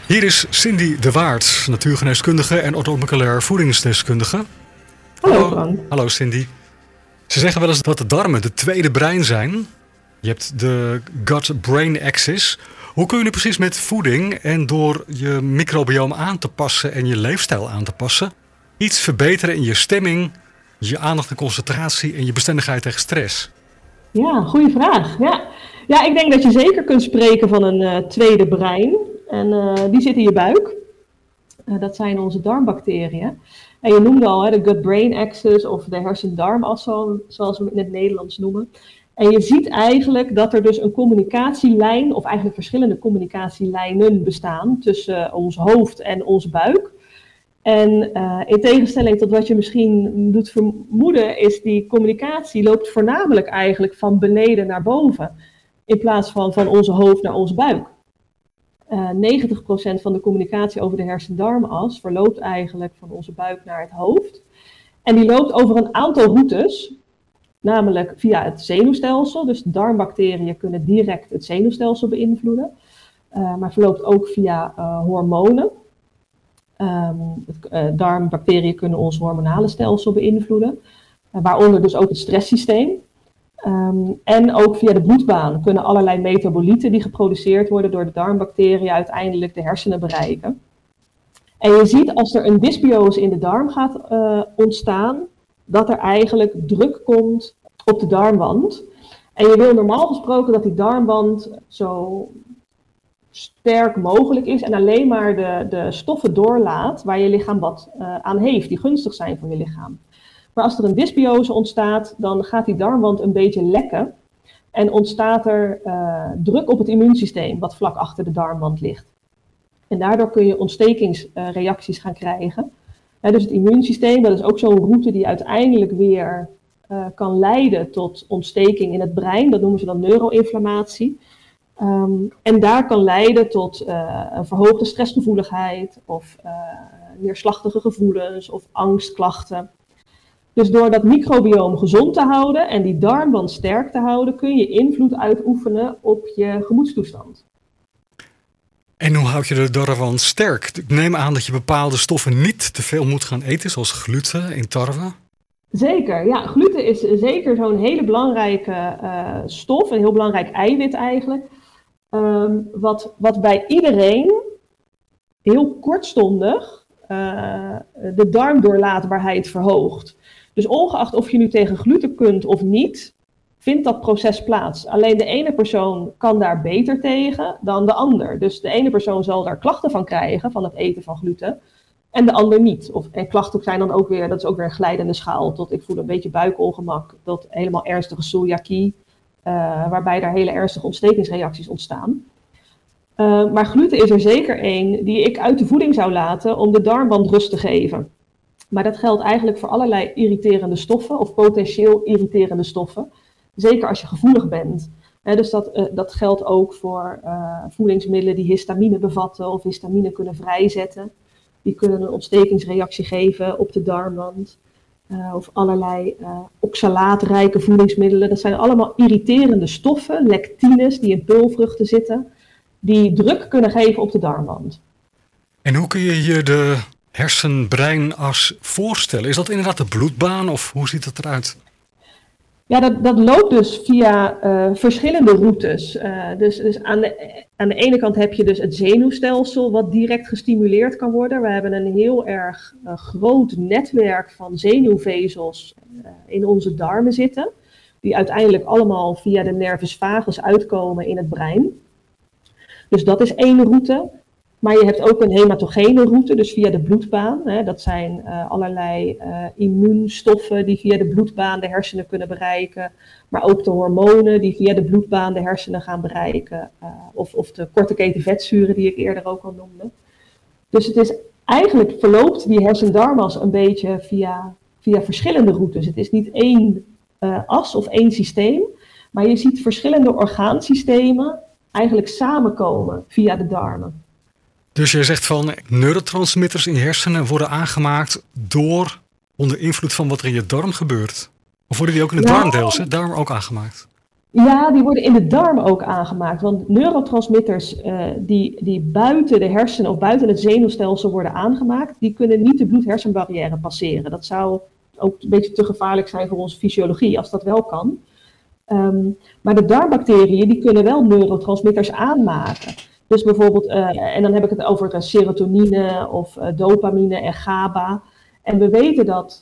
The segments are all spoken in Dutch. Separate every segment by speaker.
Speaker 1: Hier is Cindy de Waard, natuurgeneeskundige en orthomoleculair voedingsdeskundige.
Speaker 2: Hallo Frank.
Speaker 1: Hallo Cindy. Ze zeggen wel eens dat de darmen de tweede brein zijn. Je hebt de gut-brain axis. Hoe kun je nu precies met voeding en door je microbioom aan te passen en je leefstijl aan te passen iets verbeteren in je stemming, je aandacht en concentratie en je bestendigheid tegen stress?
Speaker 2: Ja, goede vraag. Ja, ik denk dat je zeker kunt spreken van een tweede brein. En die zit in je buik. Dat zijn onze darmbacteriën. En je noemde al de gut-brain axis of de hersen-darmas, zoals we het in het Nederlands noemen. En je ziet eigenlijk dat er dus een communicatielijn, of eigenlijk verschillende communicatielijnen bestaan tussen ons hoofd en onze buik. En in tegenstelling tot wat je misschien doet vermoeden, is die communicatie loopt voornamelijk eigenlijk van beneden naar boven, in plaats van onze hoofd naar onze buik. 90% van de communicatie over de hersen-darmas verloopt eigenlijk van onze buik naar het hoofd. En die loopt over een aantal routes, namelijk via het zenuwstelsel. Dus de darmbacteriën kunnen direct het zenuwstelsel beïnvloeden. Maar verloopt ook via hormonen. Darmbacteriën kunnen ons hormonale stelsel beïnvloeden. Waaronder dus ook het stresssysteem. En ook via de bloedbaan kunnen allerlei metabolieten die geproduceerd worden door de darmbacteriën uiteindelijk de hersenen bereiken. En je ziet als er een dysbiose in de darm gaat ontstaan, dat er eigenlijk druk komt op de darmwand. En je wil normaal gesproken dat die darmwand zo sterk mogelijk is en alleen maar de stoffen doorlaat waar je lichaam wat aan heeft, die gunstig zijn voor je lichaam. Maar als er een dysbiose ontstaat, dan gaat die darmwand een beetje lekken en ontstaat er druk op het immuunsysteem wat vlak achter de darmwand ligt. En daardoor kun je ontstekingsreacties gaan krijgen. Dus het immuunsysteem, dat is ook zo'n route die uiteindelijk weer kan leiden tot ontsteking in het brein. Dat noemen ze dan neuroinflammatie. En daar kan leiden tot een verhoogde stressgevoeligheid of neerslachtige gevoelens of angstklachten. Dus door dat microbioom gezond te houden en die darmwand sterk te houden, kun je invloed uitoefenen op je gemoedstoestand.
Speaker 1: En hoe houd je de darmwand sterk? Ik neem aan dat je bepaalde stoffen niet te veel moet gaan eten, zoals gluten in tarwe.
Speaker 2: Zeker, ja. Gluten is zeker zo'n hele belangrijke stof, een heel belangrijk eiwit eigenlijk. Wat bij iedereen heel kortstondig de darmdoorlaatbaarheid verhoogt. Dus ongeacht of je nu tegen gluten kunt of niet, vindt dat proces plaats. Alleen de ene persoon kan daar beter tegen dan de ander. Dus de ene persoon zal daar klachten van krijgen, van het eten van gluten, en de ander niet. En klachten zijn dan ook weer, dat is ook weer een glijdende schaal, tot ik voel een beetje buikongemak, tot helemaal ernstige celiakie, waarbij daar hele ernstige ontstekingsreacties ontstaan. Maar gluten is er zeker één die ik uit de voeding zou laten om de darmwand rust te geven. Maar dat geldt eigenlijk voor allerlei irriterende stoffen of potentieel irriterende stoffen. Zeker als je gevoelig bent. Dus dat geldt ook voor voedingsmiddelen die histamine bevatten of histamine kunnen vrijzetten. Die kunnen een ontstekingsreactie geven op de darmwand. Of allerlei oxalaatrijke voedingsmiddelen. Dat zijn allemaal irriterende stoffen, lectines die in peulvruchten zitten, die druk kunnen geven op de darmwand.
Speaker 1: En hoe kun je je de hersen-breinas voorstellen? Is dat inderdaad de bloedbaan of hoe ziet het eruit?
Speaker 2: Ja, dat loopt dus via verschillende routes. Dus aan de ene kant heb je dus het zenuwstelsel wat direct gestimuleerd kan worden. We hebben een heel erg groot netwerk van zenuwvezels in onze darmen zitten. Die uiteindelijk allemaal via de nervus vagus uitkomen in het brein. Dus dat is één route. Maar je hebt ook een hematogene route, dus via de bloedbaan. Dat zijn allerlei immuunstoffen die via de bloedbaan de hersenen kunnen bereiken. Maar ook de hormonen die via de bloedbaan de hersenen gaan bereiken. Of de korte keten vetzuren die ik eerder ook al noemde. Dus het is eigenlijk verloopt die hersendarmas een beetje via verschillende routes. Het is niet één as of één systeem. Maar je ziet verschillende orgaansystemen eigenlijk samenkomen via de darmen.
Speaker 1: Dus je zegt van neurotransmitters in je hersenen worden aangemaakt onder invloed van wat er in je darm gebeurt. Of worden die ook in het darmdeelsel, darm ook aangemaakt?
Speaker 2: Ja, die worden in de darm ook aangemaakt. Want neurotransmitters die buiten de hersenen of buiten het zenuwstelsel worden aangemaakt, die kunnen niet de bloed-hersenbarrière passeren. Dat zou ook een beetje te gevaarlijk zijn voor onze fysiologie, als dat wel kan. Maar de darmbacteriën die kunnen wel neurotransmitters aanmaken. Dus bijvoorbeeld, en dan heb ik het over serotonine of dopamine en GABA. En we weten dat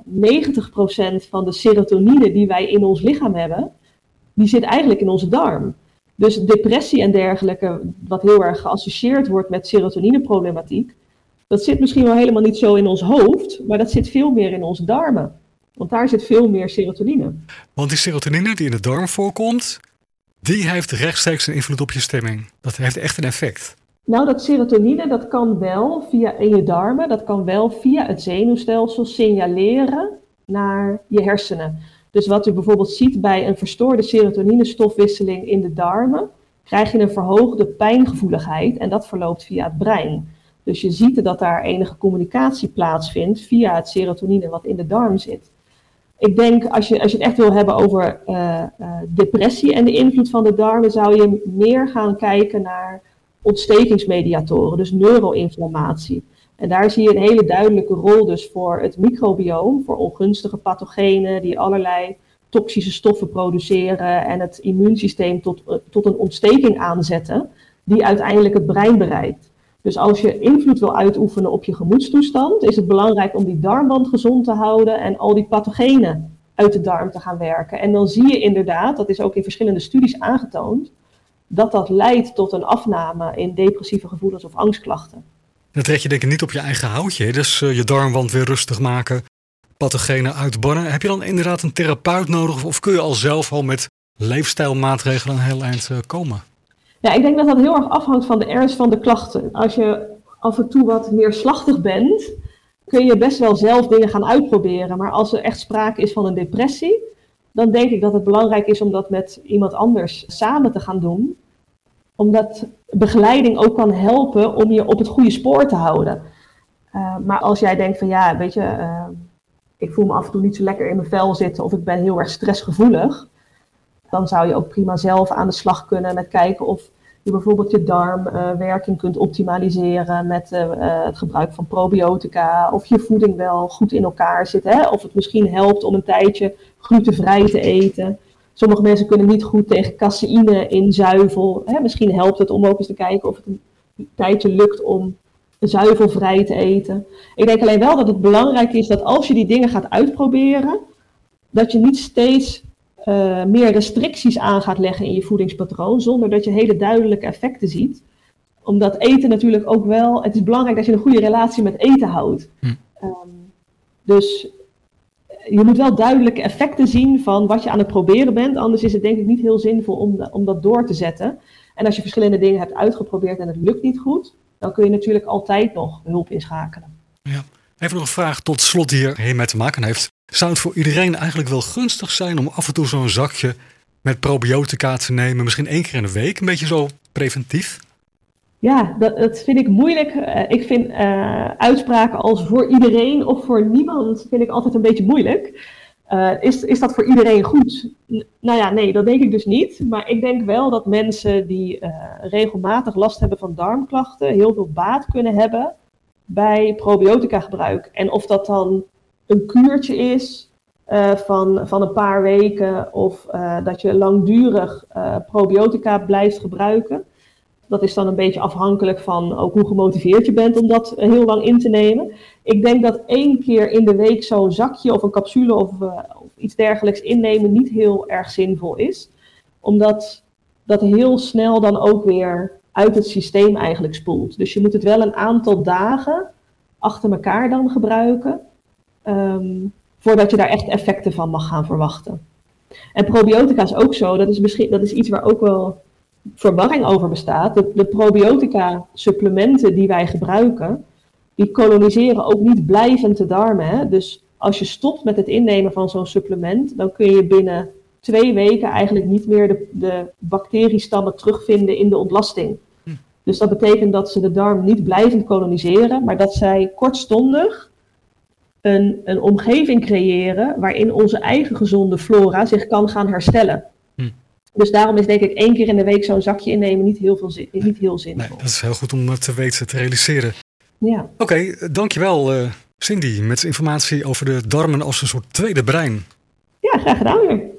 Speaker 2: 90% van de serotonine die wij in ons lichaam hebben, die zit eigenlijk in onze darm. Dus depressie en dergelijke, wat heel erg geassocieerd wordt met serotonineproblematiek, dat zit misschien wel helemaal niet zo in ons hoofd, maar dat zit veel meer in onze darmen. Want daar zit veel meer serotonine.
Speaker 1: Want die serotonine die in de darm voorkomt, die heeft rechtstreeks een invloed op je stemming. Dat heeft echt een effect.
Speaker 2: Nou, dat serotonine, dat kan wel in je darmen, dat kan wel via het zenuwstelsel signaleren naar je hersenen. Dus wat u bijvoorbeeld ziet bij een verstoorde serotoninestofwisseling in de darmen, krijg je een verhoogde pijngevoeligheid en dat verloopt via het brein. Dus je ziet dat daar enige communicatie plaatsvindt via het serotonine wat in de darm zit. Ik denk, als je het echt wil hebben over depressie en de invloed van de darmen, zou je meer gaan kijken naar ontstekingsmediatoren, dus neuroinflammatie. En daar zie je een hele duidelijke rol dus voor het microbioom, voor ongunstige pathogenen die allerlei toxische stoffen produceren en het immuunsysteem tot een ontsteking aanzetten, die uiteindelijk het brein bereikt. Dus als je invloed wil uitoefenen op je gemoedstoestand, is het belangrijk om die darmwand gezond te houden en al die pathogenen uit de darm te gaan werken. En dan zie je inderdaad, dat is ook in verschillende studies aangetoond, dat leidt tot een afname in depressieve gevoelens of angstklachten.
Speaker 1: Dat red je denk ik niet op je eigen houtje. Dus je darmwand weer rustig maken, pathogenen uitbannen. Heb je dan inderdaad een therapeut nodig of kun je al zelf al met leefstijlmaatregelen een heel eind komen?
Speaker 2: Ja, ik denk dat dat heel erg afhangt van de ernst van de klachten. Als je af en toe wat neerslachtig bent, kun je best wel zelf dingen gaan uitproberen. Maar als er echt sprake is van een depressie, dan denk ik dat het belangrijk is om dat met iemand anders samen te gaan doen. Omdat begeleiding ook kan helpen om je op het goede spoor te houden. Maar als jij denkt van ja, weet je, ik voel me af en toe niet zo lekker in mijn vel zitten of ik ben heel erg stressgevoelig, dan zou je ook prima zelf aan de slag kunnen met kijken of je bijvoorbeeld je darmwerking kunt optimaliseren met het gebruik van probiotica, of je voeding wel goed in elkaar zit, hè? Of het misschien helpt om een tijdje glutenvrij te eten. Sommige mensen kunnen niet goed tegen caseïne in zuivel. Hè? Misschien helpt het om ook eens te kijken of het een tijdje lukt om zuivelvrij te eten. Ik denk alleen wel dat het belangrijk is dat als je die dingen gaat uitproberen, dat je niet steeds meer restricties aan gaat leggen in je voedingspatroon, zonder dat je hele duidelijke effecten ziet. Omdat eten natuurlijk ook wel, het is belangrijk dat je een goede relatie met eten houdt. Dus je moet wel duidelijke effecten zien van wat je aan het proberen bent, anders is het denk ik niet heel zinvol om dat door te zetten. En als je verschillende dingen hebt uitgeprobeerd en het lukt niet goed, dan kun je natuurlijk altijd nog hulp inschakelen.
Speaker 1: Ja. Even nog een vraag tot slot die hiermee te maken heeft. Zou het voor iedereen eigenlijk wel gunstig zijn om af en toe zo'n zakje met probiotica te nemen, misschien 1 keer in de week, een beetje zo preventief?
Speaker 2: Ja, dat vind ik moeilijk. Ik vind uitspraken als voor iedereen of voor niemand vind ik altijd een beetje moeilijk. Is dat voor iedereen goed? Nou ja, nee, dat denk ik dus niet. Maar ik denk wel dat mensen die regelmatig last hebben van darmklachten heel veel baat kunnen hebben bij probiotica gebruik. En of dat dan een kuurtje is van een paar weken of dat je langdurig probiotica blijft gebruiken. Dat is dan een beetje afhankelijk van ook hoe gemotiveerd je bent om dat heel lang in te nemen. Ik denk dat 1 keer in de week zo'n zakje of een capsule of iets dergelijks innemen niet heel erg zinvol is. Omdat dat heel snel dan ook weer uit het systeem eigenlijk spoelt. Dus je moet het wel een aantal dagen achter elkaar dan gebruiken, voordat je daar echt effecten van mag gaan verwachten. En probiotica is ook zo, dat is iets waar ook wel verwarring over bestaat. De probiotica supplementen die wij gebruiken, die koloniseren ook niet blijvend de darmen. Hè? Dus als je stopt met het innemen van zo'n supplement, dan kun je binnen 2 weken eigenlijk niet meer de bacteriestammen terugvinden in de ontlasting. Dus dat betekent dat ze de darm niet blijvend koloniseren, maar dat zij kortstondig een omgeving creëren waarin onze eigen gezonde flora zich kan gaan herstellen. Dus daarom is denk ik 1 keer in de week zo'n zakje innemen niet heel zinvol.
Speaker 1: Nee, dat is heel goed om te weten, te realiseren.
Speaker 2: Ja.
Speaker 1: Oké, dankjewel Cindy met informatie over de darmen als een soort tweede brein.
Speaker 2: Ja, graag gedaan weer.